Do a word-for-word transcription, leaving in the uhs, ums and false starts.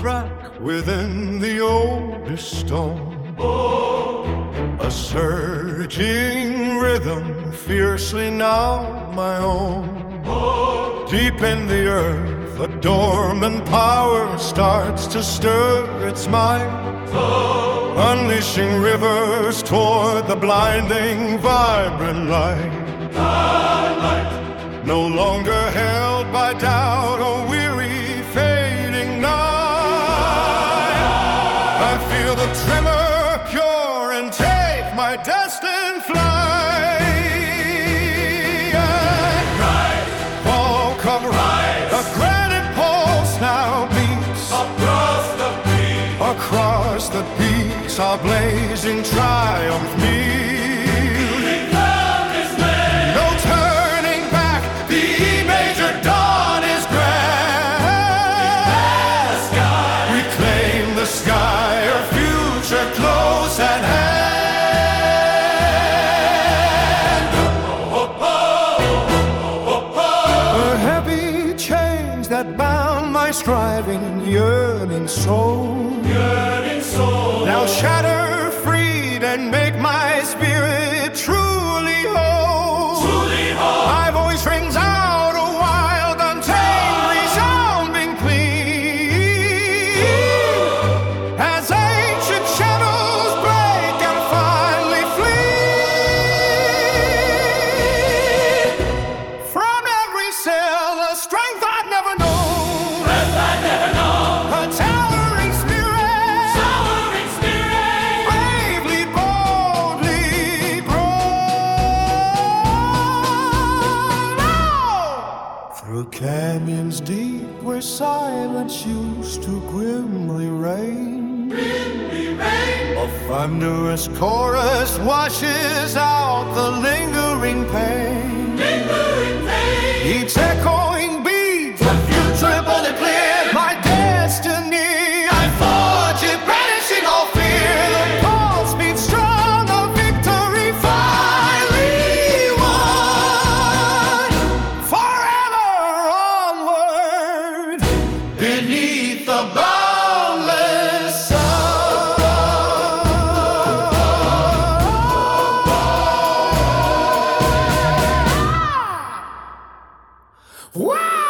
crack within the oldest stone. A surging rhythm, fiercely now my own. Deep in the earth, a dormant power starts to stir its might, unleashing rivers toward the blinding, vibrant light. No longer held by doubt or weary, fading night. I feel the tremor pure and take my destined flight. Ride, Walk of rise, a granite pulse now beats across the peak. across the peaks. Our blazing triumph meal. Become this land. No turning back. The E major dawn is grand. The sky. Reclaim the sky, our future close at hand. A heavy chains that bound my striving, yearning soul. Yearning soul. Now shatter freed and make my spirit truly whole. Truly whole. My voice rings out a wild, untamed, resounding plea. As ancient shadows break and finally flee. From every cell, a strength I'd never known. Breath I never know. A towering spirit. Towering spirit. Bravely, boldly grown. Through canyons deep where silence used to grimly reign, Grimly rain. a thunderous chorus washes out the lingering pain. Lingering pain. Each echoing beat, the future bullet clear, my destiny. I forge it, banishing all fear. The pulse beats strong, a victory finally won. Forever onward, beneath the boundless sun. Wow!